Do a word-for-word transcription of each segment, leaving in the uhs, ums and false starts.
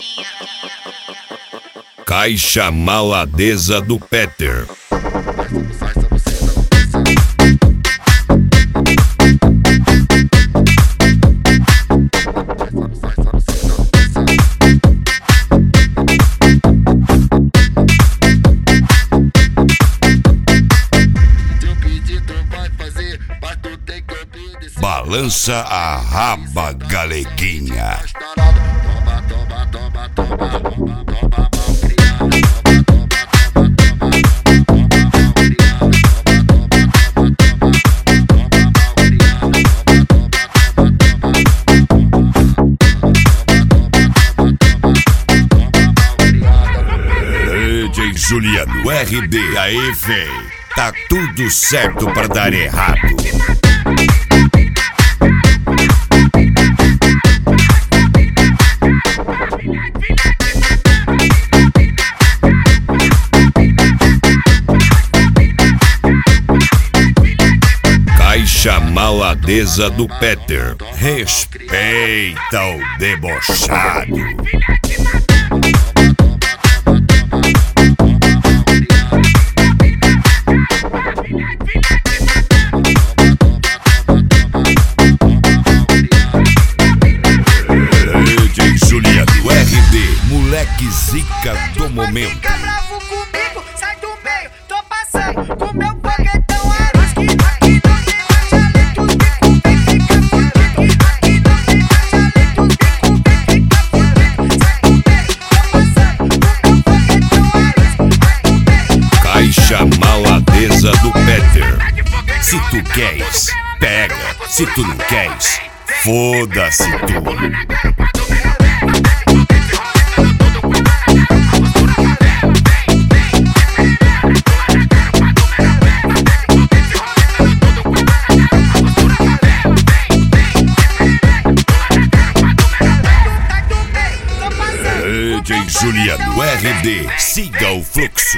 Caixa maladeza do Peter. Balança a raba, galeguinha. D J Juliano R D, aí véi, tá tudo certo pra dar errado. Caixa maladeza do Peter. Respeita o debochado. D J Juliano R D, moleque zica do momento. Fica bravo comigo, sai do meio, tô passando com meu foguetão Aros que aqui não tem mais além dos bicos, vem fica fora. Aqui não tem mais além dos bicos, vem fica fora. Sai do meio, tô passando com meu foguetão Aros. Caixa maladeza do Peter. Se tu queres, pega. Se tu não queres, foda-se tu. D J Juliano R D, siga o fluxo.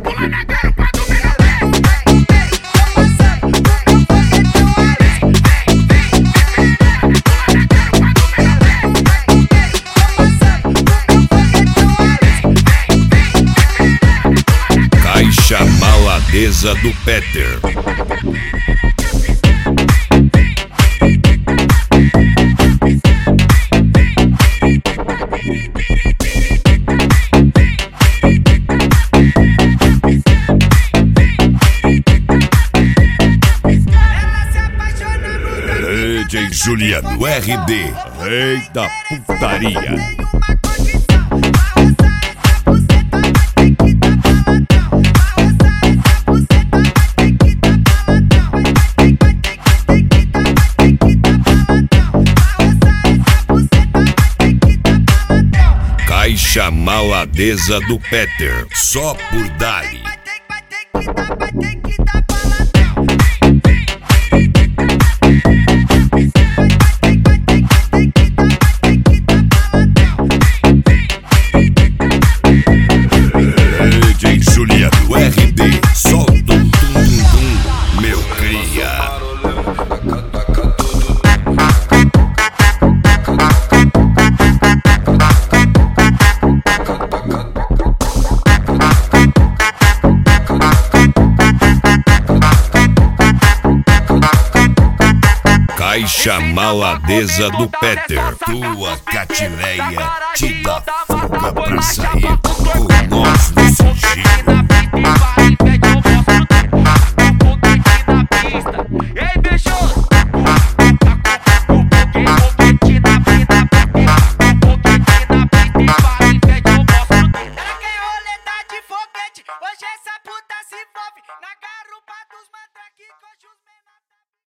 Caixa maladeza do Peter. D J Juliano R D, rei da putaria. Caixa maladeza do Peter, só por Dali. D J Juliano R D, solta um tum tum tum, meu cria. Caixa maladeza do Peter. Tua catileia te dá fuga pra sair com nós no sigilo. Ei, bicho! Hoje